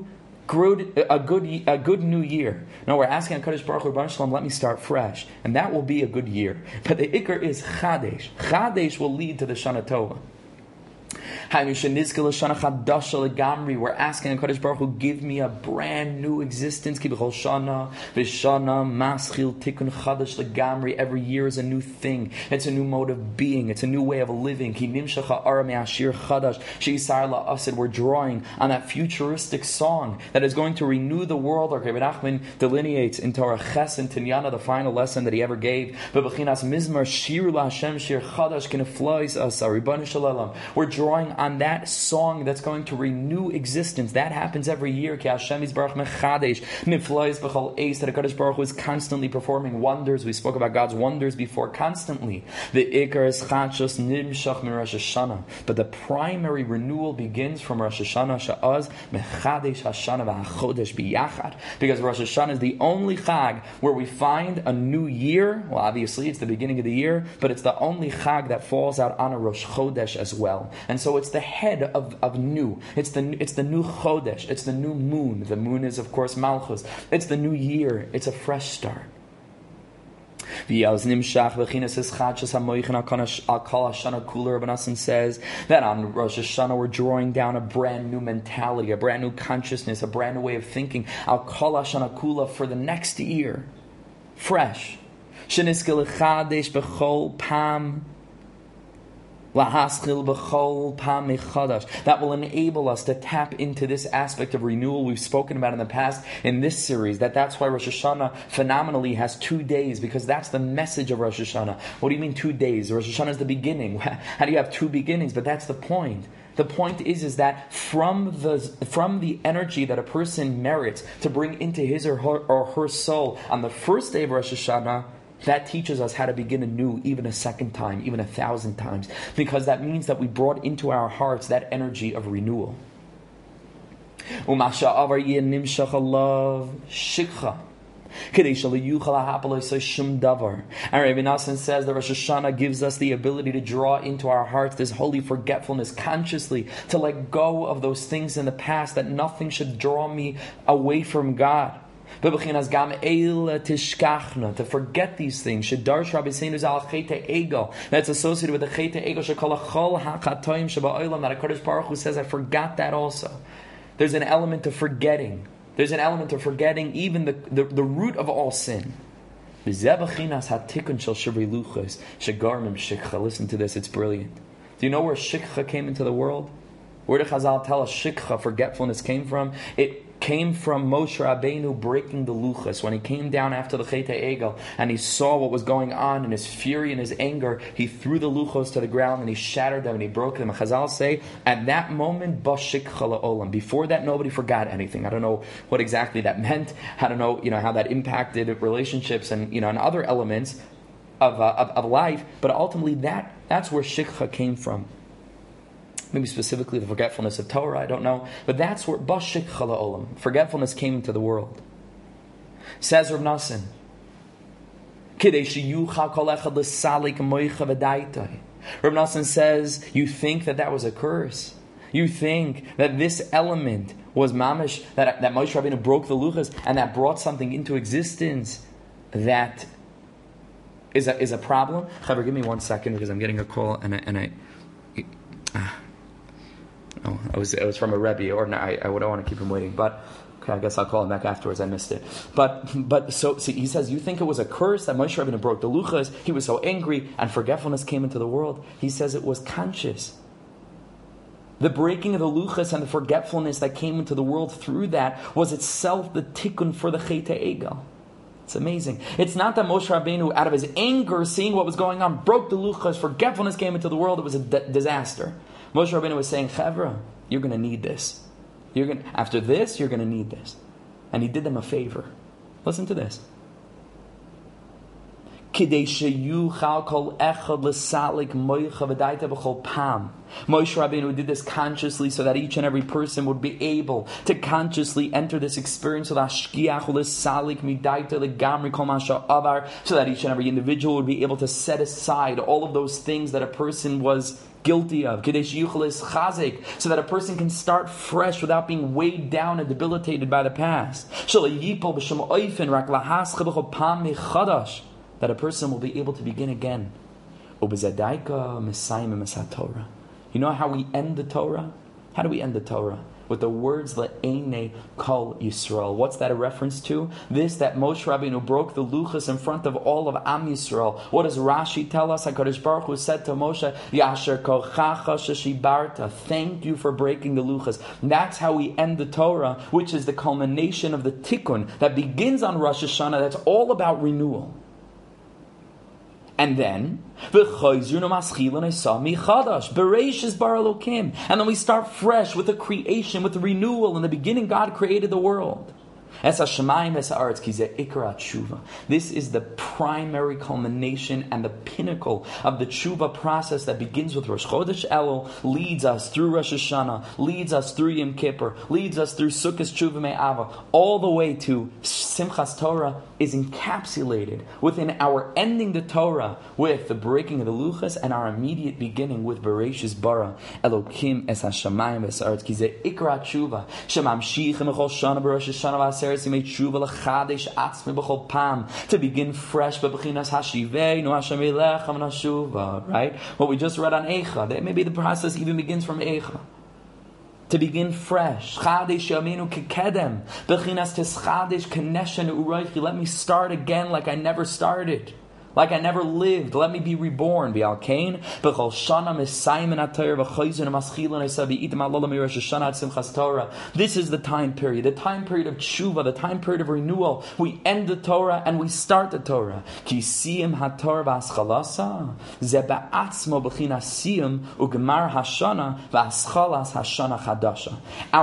good new year. No, we're asking HaKadosh Baruch Hu, Ribono Shel Olam, let me start fresh, and that will be a good year. But the ikar is Chadesh. Chadesh will lead to the Shana Tova. We're asking HaKadosh Baruch Hu, give me a brand new existence. Every year is a new thing. It's a new mode of being. It's a new way of living. We're drawing on that futuristic song that is going to renew the world. Like Rabbi Nachman delineates in Torah Ches and Tinyana, the final lesson that he ever gave. We're drawing on that song that's going to renew existence. That happens every year. That HaKadosh Baruch Hu is constantly performing wonders. We spoke about God's wonders before, constantly. The Ikar is Chadshus Nimshach min Rosh Hashanah. But the primary renewal begins from Rosh Hashanah, Sha'az Mechadesh Hashanah V'Hachodesh B'Yachad. Because Rosh Hashanah is the only Chag where we find a new year. Well, obviously it's the beginning of the year, but it's the only Chag that falls out on a Rosh Chodesh as well. And so it's the head of new. It's the new Chodesh. It's the new moon. The moon is, of course, Malchus. It's the new year. It's a fresh start. Rabbi says that on Rosh Hashanah we're drawing down a brand new mentality, a brand new consciousness, a brand new way of thinking. Al Kol Hashana Kula for the next year, fresh. That will enable us to tap into this aspect of renewal we've spoken about in the past in this series. That's why Rosh Hashanah phenomenally has 2 days, because that's the message of Rosh Hashanah. What do you mean 2 days? Rosh Hashanah is the beginning. How do you have 2 beginnings? But that's the point. The point is that from the energy that a person merits to bring into his or her soul on the first day of Rosh Hashanah, that teaches us how to begin anew, even a second time, even 1,000 times. Because that means that we brought into our hearts that energy of renewal. And Rabbi Nassim says that Rosh Hashanah gives us the ability to draw into our hearts this holy forgetfulness consciously, to let go of those things in the past, that nothing should draw me away from God. To forget these things. That's associated with the Chet Ego. That HaKadosh Baruch Hu says, I forgot that also. There's an element of forgetting. There's an element of forgetting even the root of all sin. Listen to this, it's brilliant. Do you know where Shikha came into the world? Where did Chazal tell us Shikha, forgetfulness, came from? It came from Moshe Rabbeinu breaking the luchas. When he came down after the Chet Egel and he saw what was going on, in his fury and his anger, he threw the luchos to the ground and he shattered them and he broke them. And Chazal say, at that moment, Bashik Chala Olam. Before that, nobody forgot anything. I don't know what exactly that meant. I don't know, how that impacted relationships and and other elements of life. But ultimately, that's where Shikha came from. Maybe specifically the forgetfulness of Torah, I don't know. But that's where Bashik Chala Olam, forgetfulness, came into the world. Says Rav Nassim, Rav Nassim says, you think that was a curse? You think that this element was mamish, that Moshe Rabbeinu broke the luchas and that brought something into existence that is a problem? Chaver, give me 1 second because I'm getting a call it was from a Rebbe, or no, I don't want to keep him waiting, but okay, I guess I'll call him back afterwards. I missed it. But so see, he says, you think it was a curse that Moshe Rabbeinu broke the luchas? He was so angry and forgetfulness came into the world. He says it was conscious. The breaking of the luchas and the forgetfulness that came into the world through that was itself the tikkun for the Chet Egel. It's amazing. It's not that Moshe Rabbeinu, out of his anger, seeing what was going on, broke the luchas, forgetfulness came into the world. It was a disaster. Moshe Rabbeinu was saying, Chevra, you're going to need this. After this, you're going to need this. And he did them a favor. Listen to this. Moshe Rabbeinu did this consciously so that each and every person would be able to consciously enter this experience of Ashkiach L'Salik Midaita L'Gamri Kol Masha Avar, so that each and every individual would be able to set aside all of those things that a person was guilty of, so that a person can start fresh without being weighed down and debilitated by the past. That a person will be able to begin again. You know how we end the Torah? How do we end the Torah? With the words Le'enei Kol Yisrael. What's that a reference to? This, that Moshe Rabbeinu broke the luchos in front of all of Am Yisrael. What does Rashi tell us? HaKadosh Baruch Hu said to Moshe, Yasher kochacha sheshibarta. Thank you for breaking the luchos. That's how we end the Torah, which is the culmination of the tikkun that begins on Rosh Hashanah. That's all about renewal. And then, Bereshis bara Elokim. And then we start fresh with the creation, with the renewal. In the beginning, God created the world. This is the primary culmination and the pinnacle of the tshuva process that begins with Rosh Chodesh Elul, leads us through Rosh Hashanah, leads us through Yom Kippur, leads us through Sukkot Tshuva Me'ava, all the way to Simchas Torah is encapsulated within our ending the Torah with the breaking of the luchas and our immediate beginning with Bereshis bara Elokim es hashamayim es haaretz ki ze ikra tshuva shemamshich mechol shana b'Rosh Hashanah v'aseres yimei tshuva l'chadesh atzmi b'chol pam, to begin fresh b'bechinas hashivei nu Hashem elech nashuva. Right? What we just read on Eicha, that maybe the process even begins from Eicha. To begin fresh. Chadesh yaminu kekedem. Bechinas tischadesh keneshen uroichi. Let me start again like I never started. Like I never lived. Let me be reborn. B'al kain. B'chol shana misayim atayr v'choyzun amaschilon esabi itam alolam Rosh Hashanah at Simchas Torah. This is the time period of tshuva, the time period of renewal. We end the Torah and we start the Torah. Ki siyim haTorah v'aschalasa ze ba'atzmo b'chinas siyim u'gemar hashana v'aschalas hashana chadasha.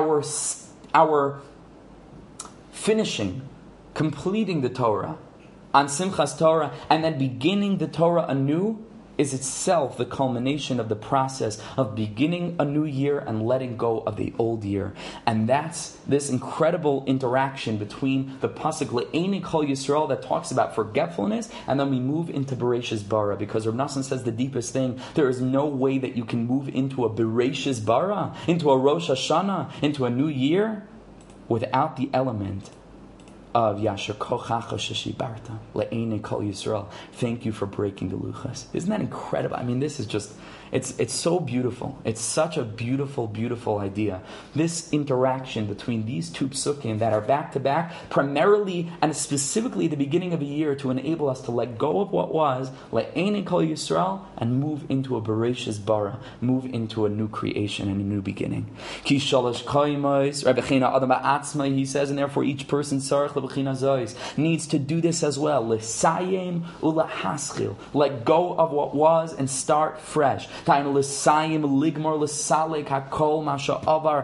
Our finishing, completing the Torah on Simchas Torah, and then beginning the Torah anew, is itself the culmination of the process of beginning a new year and letting go of the old year. And that's this incredible interaction between the pasuk Le'enei Kol Yisrael that talks about forgetfulness, and then we move into Bereshis bara, because Rav Nassan says the deepest thing, there is no way that you can move into a Bereshis bara, into a Rosh Hashanah, into a new year, without the element of Yasher kochacha sheshibarta le'enei kol Yisrael. Thank you for breaking the luchas. Isn't that incredible? I mean, this is just, it's so beautiful. It's such a beautiful, beautiful idea. This interaction between these two psukim that are back to back, primarily and specifically at the beginning of a year, to enable us to let go of what was, le'enei kol Yisrael, and move into a Bereshis bara, move into a new creation and a new beginning. Ki shalosh koimos, Rabbi Chena Adam Ba'atzma, he says, and therefore each person needs to do this as well. L'sayim u'lahaschil. Let go of what was and start fresh. Ta'inu l'sayim ligmor l'salek hakol masha avar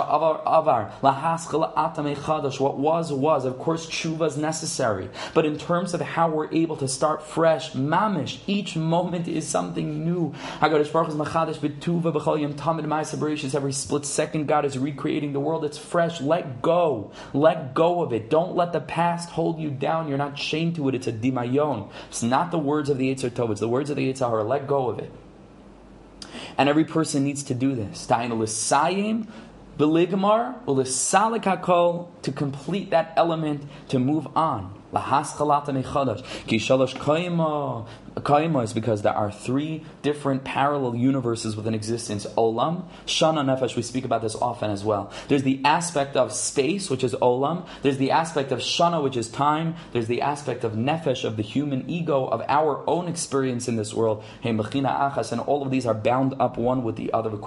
lahaschil atam echadash. What was. Of course, tshuva is necessary, but in terms of how we're able to start fresh, mamish, each moment is something new. HaKadosh Baruch Hu is machadash b'tuva b'chol yom tamid ma'aseh bereshis. Every split second, God is recreating the world. It's fresh. Let go of it. Don't let the past hold you down. You're not chained to it. It's a dimayon. It's not the words of the Yetzer Tov. It's the words of the Yetzer Hara. Let go of it. And every person needs to do this. Ta'inu l'sayim b'ligmar u'l'salik hakol, to complete that element, to move on. Lahaschalata mechadash. Ki shalosh Kaima is because there are three different parallel universes within existence. Olam, Shana, Nefesh, we speak about this often as well. There's the aspect of space, which is Olam. There's the aspect of Shana, which is time. There's the aspect of Nefesh, of the human ego, of our own experience in this world. Hey, Mechina Achas, and all of these are bound up one with the other.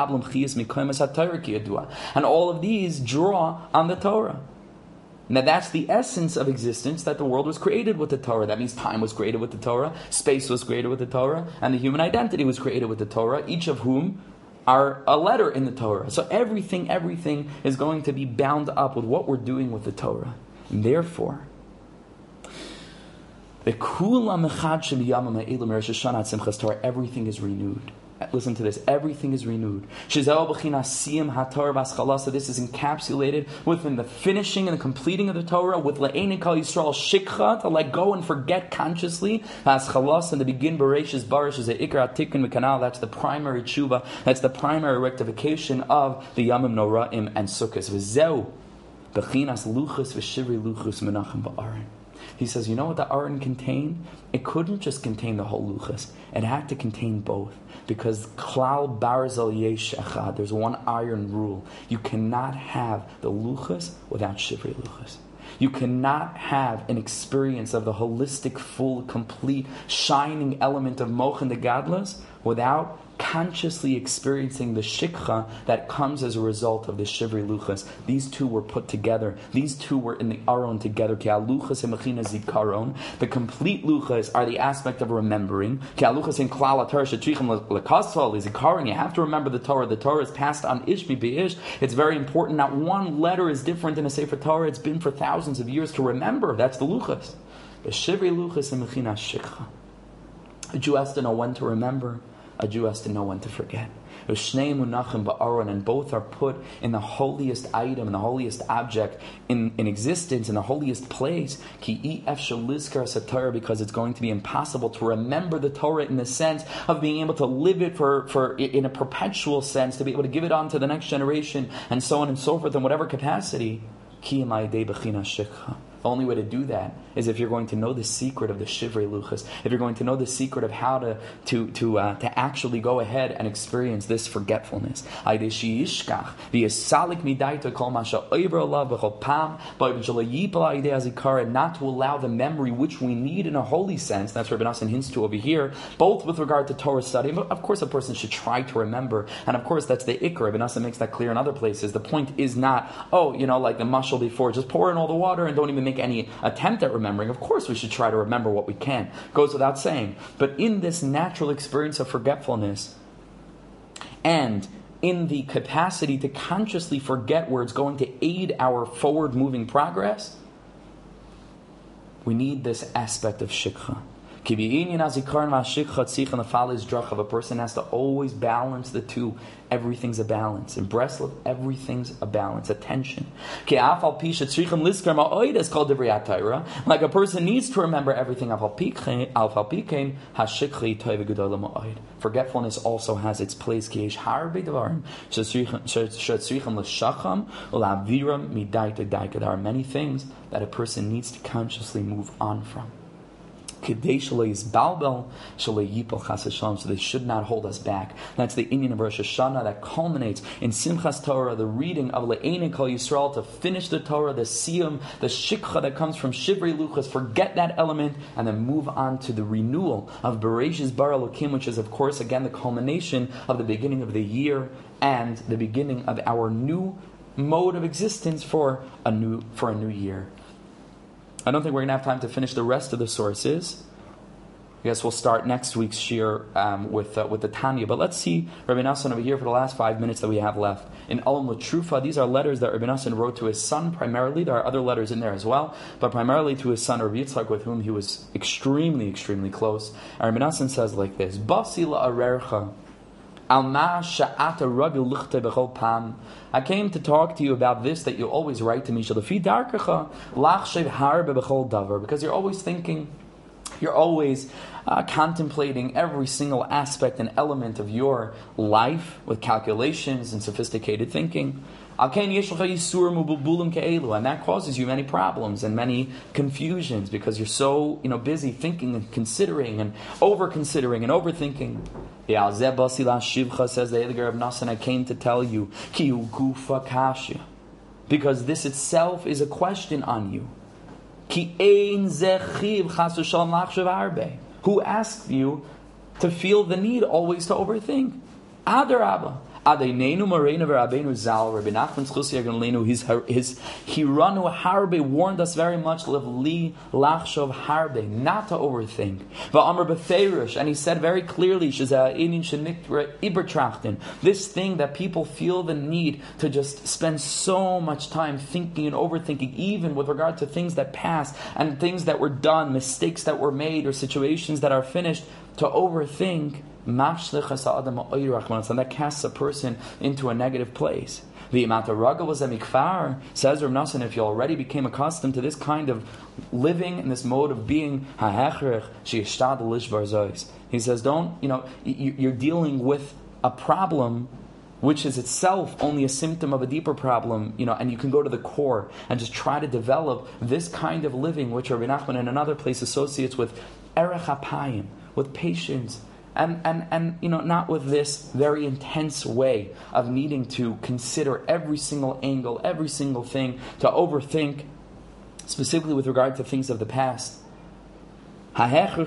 And all of these draw on the Torah. Now that's the essence of existence, that the world was created with the Torah. That means time was created with the Torah, space was created with the Torah, and the human identity was created with the Torah, each of whom are a letter in the Torah. So everything is going to be bound up with what we're doing with the Torah. And therefore, everything is renewed. Listen to this. Everything is renewed. So this is encapsulated within the finishing and the completing of the Torah with Le'enei Kol Yisrael Shikcha, to let go and forget consciously. And to begin Bereshis Barish is a Ikra Tikkun Mekanal. That's the primary tshuva. That's the primary rectification of the Yamim Noraim and Sukkos. V'zeu Bechinas Luchos V'Shivri Luchos Menachem Ba'aron. He says, you know what the Aron contained? It couldn't just contain the whole luchas. It had to contain both. Because klal barzel yesh echad, there's one iron rule. You cannot have the luchas without shivrei luchas. You cannot have an experience of the holistic, full, complete, shining element of Mochen de Gadlas without consciously experiencing the shikha that comes as a result of the Shivrei Luchas. These two were put together. These two were in the Aron together. Ki luchas emachina zikaron. The complete luchas are the aspect of remembering. Ki luchas in klal atar shetrichim lekasval is zikaron. You have to remember the Torah. The Torah is passed on ish bi-ish. It's very important. Not one letter is different in a Sefer Torah. It's been for thousands of years to remember. That's the luchas. The Shivrei Luchas emachina shikha. A Jew has to know when to remember. A Jew has to know when to forget. And both are put in the holiest item, in the holiest object in existence, in the holiest place. Because it's going to be impossible to remember the Torah in the sense of being able to live it for in a perpetual sense, to be able to give it on to the next generation, and so on and so forth, in whatever capacity. The only way to do that is if you're going to know the secret of the Shivrei Luchas, if you're going to know the secret of how to actually go ahead and experience this forgetfulness. Not to allow the memory which we need in a holy sense, that's what Rabbi Nassan hints to over here, both with regard to Torah study, but of course a person should try to remember, and of course that's the ikar. Rabbi Nassan makes that clear in other places. The point is not, like the mashal before, just pour in all the water and don't even make any attempt at remembering. Of course we should try to remember what we can. Goes without saying. But in this natural experience of forgetfulness, and in the capacity to consciously forget where it's going to aid our forward-moving progress, we need this aspect of shikha. A person has to always balance the two. Everything's a balance. In Breslov, everything's a balance, a tension. Like a person needs to remember everything. Forgetfulness also has its place. There are many things that a person needs to consciously move on from. So they should not hold us back. That's the inyan of Rosh Hashanah that culminates in Simchas Torah, the reading of Le'ein Kol Yisrael, to finish the Torah, the siyum, the shikha that comes from Shivrei Luchas, forget that element, and then move on to the renewal of Bereshis Bara Elokim, which is of course again the culmination of the beginning of the year and the beginning of our new mode of existence for a new year. I don't think we're going to have time to finish the rest of the sources. I guess we'll start next week's shir with the Tanya. But let's see Rabbi Nassan over here for the last 5 minutes that we have left. In Olam L'Trufa, these are letters that Rabbi Nassan wrote to his son primarily. There are other letters in there as well, but primarily to his son Rabbi Yitzchak, with whom he was extremely, extremely close. And Rabbi Nassan says like this: Basi la'arercha. I came to talk to you about this that you always write to me, because you're always thinking, you're always contemplating every single aspect and element of your life with calculations and sophisticated thinking. And that causes you many problems and many confusions because you're so busy thinking and considering and over-considering and overthinking. Says the Edgar of Nassan, I came to tell you, because this itself is a question on you. Who asked you to feel the need always to overthink? Adarabba. Adeinu Moreinu v'Rabbeinu Zal, Rabbi Nachman Tzchusi Aganolenu, his Hiranu Harbe warned us very much, Levli Lachshov Harbe, not to overthink. V'Amar Beferish, and he said very clearly, this thing that people feel the need to just spend so much time thinking and overthinking, even with regard to things that passed and things that were done, mistakes that were made, or situations that are finished, to overthink. And that casts a person into a negative place. The Imata was a mikfar, says Rav Nassan, if you already became accustomed to this kind of living and this mode of being, he says, you're dealing with a problem which is itself only a symptom of a deeper problem, and you can go to the core and just try to develop this kind of living, which Rabbi Nachman in another place associates with erech hapayim, with patience, and not with this very intense way of needing to consider every single angle, every single thing, to overthink, specifically with regard to things of the past. To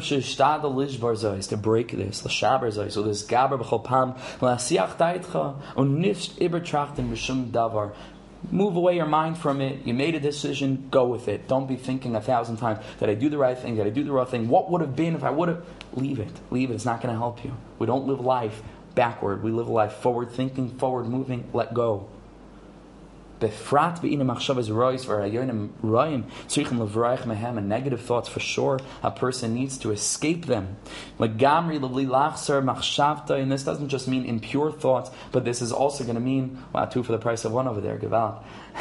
break this, so this gaber b'chol pam, und nicht übertrachten b'shum davar. Move away your mind from it. You made a decision, go with it. Don't be thinking 1,000 times, did I do the right thing? Did I do the wrong thing? What would have been if I would have? Leave it. It's not going to help you. We don't live life backward. We live life forward thinking, forward moving. Let go. And negative thoughts, for sure, a person needs to escape them. And this doesn't just mean impure thoughts, but this is also going to mean, two for the price of one over there, Gewalt.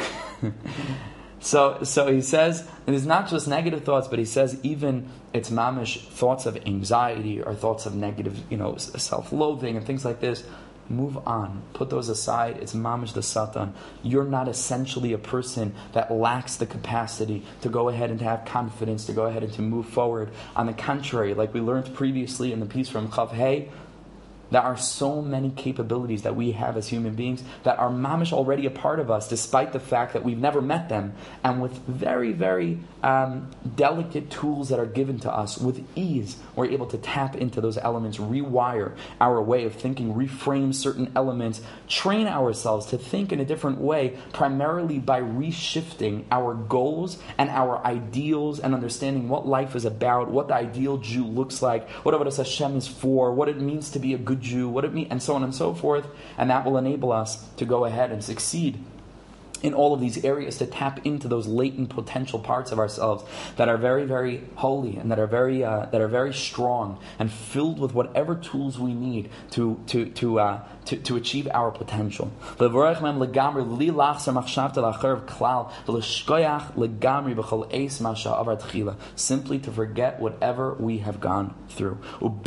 So he says, it is not just negative thoughts, but he says even it's mamish thoughts of anxiety or thoughts of negative, self-loathing and things like this. Move on. Put those aside. It's mamish the satan. You're not essentially a person that lacks the capacity to go ahead and to have confidence, to go ahead and to move forward. On the contrary, like we learned previously in the piece from Chav Hey, there are so many capabilities that we have as human beings that are mamish already a part of us, despite the fact that we've never met them. And with very, very delicate tools that are given to us, with ease, we're able to tap into those elements, rewire our way of thinking, reframe certain elements, train ourselves to think in a different way, primarily by reshifting our goals and our ideals and understanding what life is about, what the ideal Jew looks like, what Avodas Hashem is for, what it means to be a good Jew, what it means, and so on and so forth. And that will enable us to go ahead and succeed in all of these areas, to tap into those latent potential parts of ourselves that are very, very holy and that are very strong and filled with whatever tools we need to achieve our potential. Simply to forget whatever we have gone through.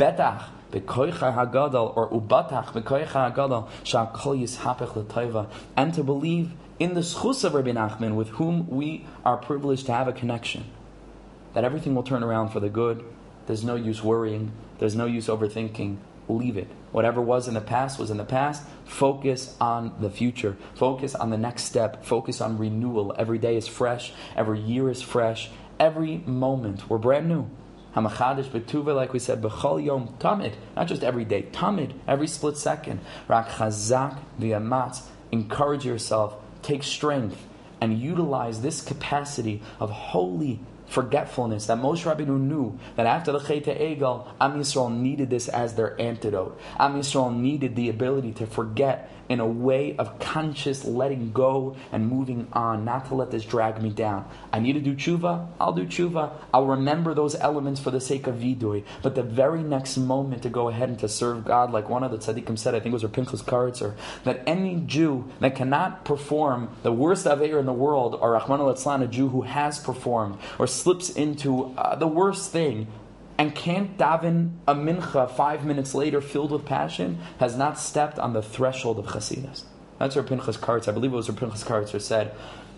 And to believe in the schus of Rabbi Nachman, with whom we are privileged to have a connection, that everything will turn around for the good. There's no use worrying. There's no use overthinking. Leave it. Whatever was in the past was in the past. Focus on the future. Focus on the next step. Focus on renewal. Every day is fresh. Every year is fresh. Every moment, we're brand new. Hamachadish betuva, like we said, b'chol yom tamid. Not just every day, tamid, every split second. Rak chazak v'yamatz. Encourage yourself. Take strength and utilize this capacity of holy forgetfulness that Moshe Rabbeinu knew that after the Chet Egel, Am Yisrael needed this as their antidote. Am Yisrael needed the ability to forget in a way of conscious letting go and moving on, not to let this drag me down. I need to do tshuva, I'll do tshuva. I'll remember those elements for the sake of vidui. But the very next moment to go ahead and to serve God, like one of the tzaddikim said, I think it was Pinchas Karitzer, that any Jew that cannot perform the worst aveir in the world, or Rahman al-Atzlan, a Jew who has performed, or slips into the worst thing, and can't daven a mincha 5 minutes later filled with passion, has not stepped on the threshold of Chasidus. That's what Pinchas Karitzer, I believe it was what Pinchas Karitzer said.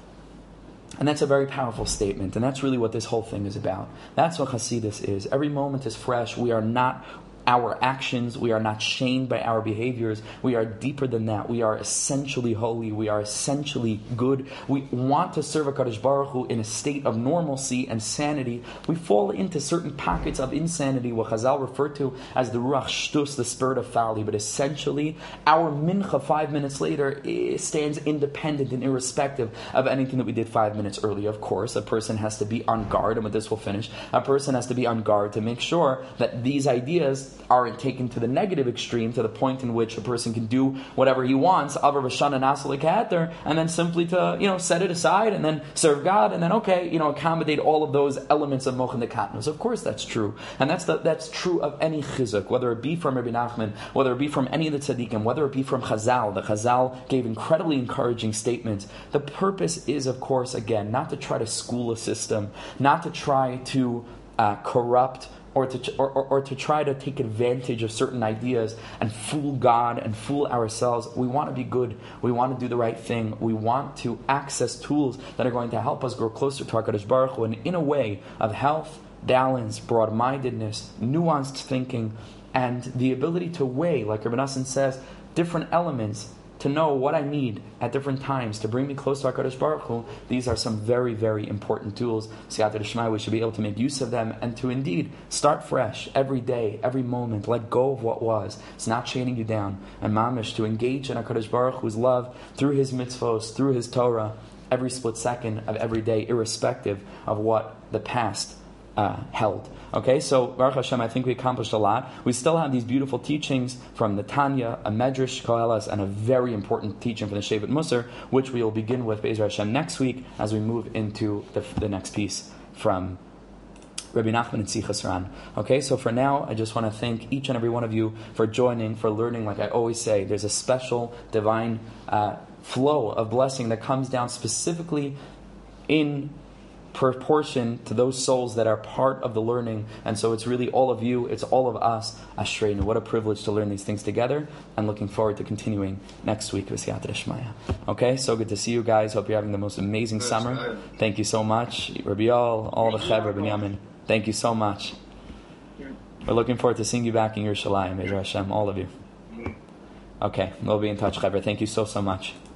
And that's a very powerful statement, and that's really what this whole thing is about. That's what Chasidus is. Every moment is fresh. We are not our actions. We are not shamed by our behaviors. We are deeper than that. We are essentially holy. We are essentially good. We want to serve HaKadosh Baruch Hu in a state of normalcy and sanity. We fall into certain pockets of insanity, what Chazal referred to as the Ruach Shtus, the spirit of folly. But essentially, our mincha 5 minutes later stands independent and irrespective of anything that we did 5 minutes earlier. Of course, a person has to be on guard, and with this we'll finish. A person has to be on guard to make sure that these ideas aren't taken to the negative extreme, to the point in which a person can do whatever he wants, and then simply to set it aside and then serve God and then accommodate all of those elements of mochen dekatnos. Of course, that's true, and that's true of any chizuk, whether it be from Rabbi Nachman, whether it be from any of the tzaddikim, whether it be from Chazal. The Chazal gave incredibly encouraging statements. The purpose is, of course, again, not to try to school a system, not to try to corrupt or to try to take advantage of certain ideas and fool God and fool ourselves. We want to be good. We want to do the right thing. We want to access tools that are going to help us grow closer to HaKadosh Baruch Hu, and in a way of health, balance, broad-mindedness, nuanced thinking, and the ability to weigh, like Rabbi Nassim says, different elements, to know what I need at different times to bring me close to HaKadosh Baruch Hu. These are some very, very important tools. Siyata D'Shmai, we should be able to make use of them and to indeed start fresh every day, every moment. Let go of what was. It's not chaining you down. And mamish, to engage in HaKadosh Baruch Hu's love through His mitzvos, through His Torah, every split second of every day, irrespective of what the past held. Okay, so Baruch Hashem, I think we accomplished a lot. We still have these beautiful teachings from the Tanya, a Medrash, Koheles, and a very important teaching from the Shevet Musar, which we will begin with Be'ezer Hashem next week as we move into the next piece from Rabbi Nachman and Sichas Ran. Okay, so for now, I just want to thank each and every one of you for joining, for learning. Like I always say, there's a special divine flow of blessing that comes down specifically in proportion to those souls that are part of the learning. And so it's really all of you, it's all of us. Ashreinu, what a privilege to learn these things together. I'm looking forward to continuing next week with Siyata D'Shmaya. Okay, so good to see you guys. Hope you're having the most amazing summer. Thank you so much. Rabbi Yol, all the Chaver, Binyamin. Thank you so much. We're looking forward to seeing you back in Yerushalayim, Be'ezer Hashem, all of you. Okay, we'll be in touch, Chaver. Thank you so much.